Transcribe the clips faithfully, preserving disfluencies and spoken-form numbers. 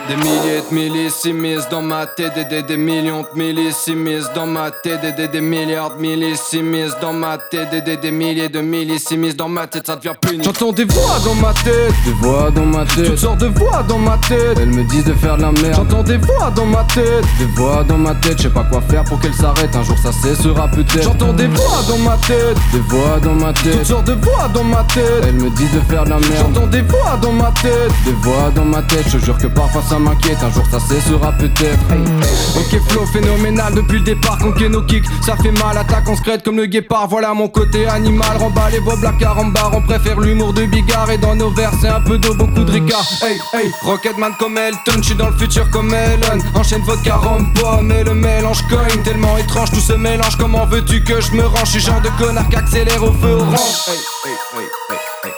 Des milliers de millésimistes dans ma tête, des, des, des millions de millésimistes dans ma tête, des, des, des milliards de millésimistes dans ma tête, des, des, des milliers de millésimistes dans ma tête, ça devient pénible. J'entends des voix dans ma tête, des voix dans ma tête, toutes sortes de voix dans ma tête, elles me disent de faire de la merde. J'entends des voix dans ma tête, des voix dans ma tête, je sais pas quoi faire pour qu'elles s'arrêtent, un jour ça cessera peut-être. J'entends des voix dans ma tête, des voix dans ma tête, toutes sortes de voix dans ma tête, elles me disent de faire de la merde. J'entends des voix dans ma tête, des voix dans ma tête, je jure que parfois ça m'inquiète, un jour ça cessera peut-être. Hey, hey. Ok, flow phénoménal depuis le départ, conquer nos kicks, ça fait mal, attaque en secrète comme le guépard. Voilà mon côté animal, remballe vos blagues carambar. On préfère l'humour de Bigard et dans nos vers c'est un peu d'eau, beaucoup de ricard. Hey, hey, Rocketman comme Elton, j'suis dans le futur comme Elon. Enchaîne vodka, rhum, pomme et le mélange cogne. Tellement étrange tout ce mélange, comment veux-tu que je me range? J'suis genre de connard qui accélère au feu orange. Hey, hey, hey, hey, hey.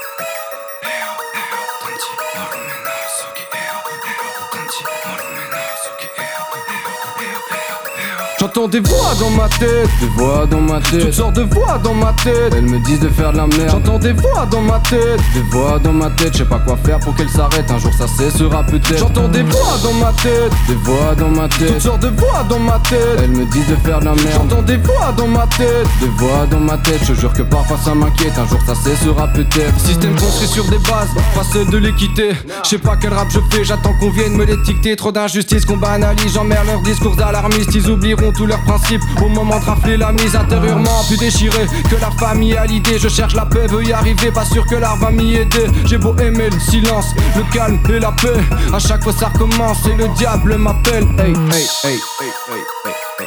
J'entends des voix dans ma tête, des voix dans ma tête, toutes sortes de voix dans ma tête, elles me disent de faire de la merde. J'entends des voix dans ma tête, des voix dans ma tête, je sais pas quoi faire pour qu'elles s'arrêtent, un jour ça cessera peut-être. J'entends des voix dans ma tête, des voix dans ma tête, toutes sortes de voix dans ma tête, elles me disent de faire de la merde. J'entends des voix dans ma tête, des voix dans ma tête, je jure que parfois ça m'inquiète, un jour ça cessera peut-être. Système construit sur des bases, pas celle de l'équité. Je sais pas quel rap je fais, j'attends qu'on vienne me l'étiqueter. Trop d'injustice qu'on banalise, j'emmerde leurs discours alarmistes, ils oublieront tous leurs principes au moment de rafler la mise. Intérieurement plus déchiré que la famille à l'idée. Je cherche la paix, veux y arriver, pas sûr que l'art va m'y aider. J'ai beau aimer le silence, le calme et la paix, à chaque fois ça recommence et le diable m'appelle. Hey, hey, hey, hey, hey, hey, hey.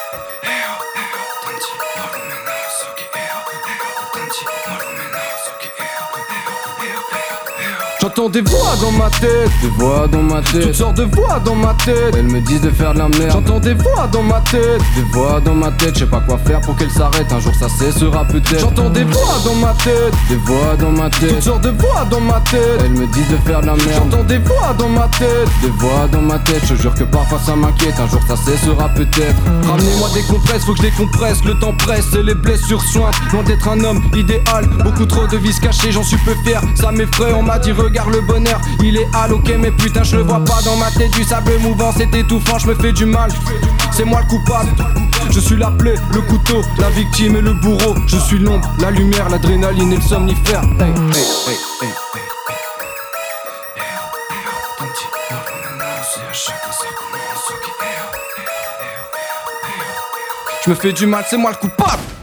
J'entends des voix dans ma tête, des voix dans ma tête, toutes sortes de voix dans ma tête, elles me disent de faire de la merde. J'entends des voix dans ma tête, des voix dans ma tête, je sais pas quoi faire pour qu'elles s'arrêtent, un jour ça cessera peut-être. J'entends des voix dans ma tête, des voix dans ma tête, toutes sortes de voix dans ma tête, elles me disent de faire de la merde. J'entends des voix dans ma tête, des voix dans ma tête, je jure que parfois ça m'inquiète, un jour ça cessera peut-être. Ramenez-moi des compresses, faut que je les compresse, le temps presse et les blessures sointent. Loin d'être un homme idéal, beaucoup trop de vices cachés, j'en suis peu fier, ça m'effraie, on m'a dit regarde le bonheur, il est hal, ok mais putain je le vois pas dans ma tête, du sable mouvant c'est étouffant, je me fais du mal, c'est moi le coupable. Je suis la plaie, le couteau, la victime et le bourreau. Je suis l'ombre, la lumière, l'adrénaline et le somnifère. Hey, hey, hey, hey, hey. Je me fais du mal, c'est moi le coupable.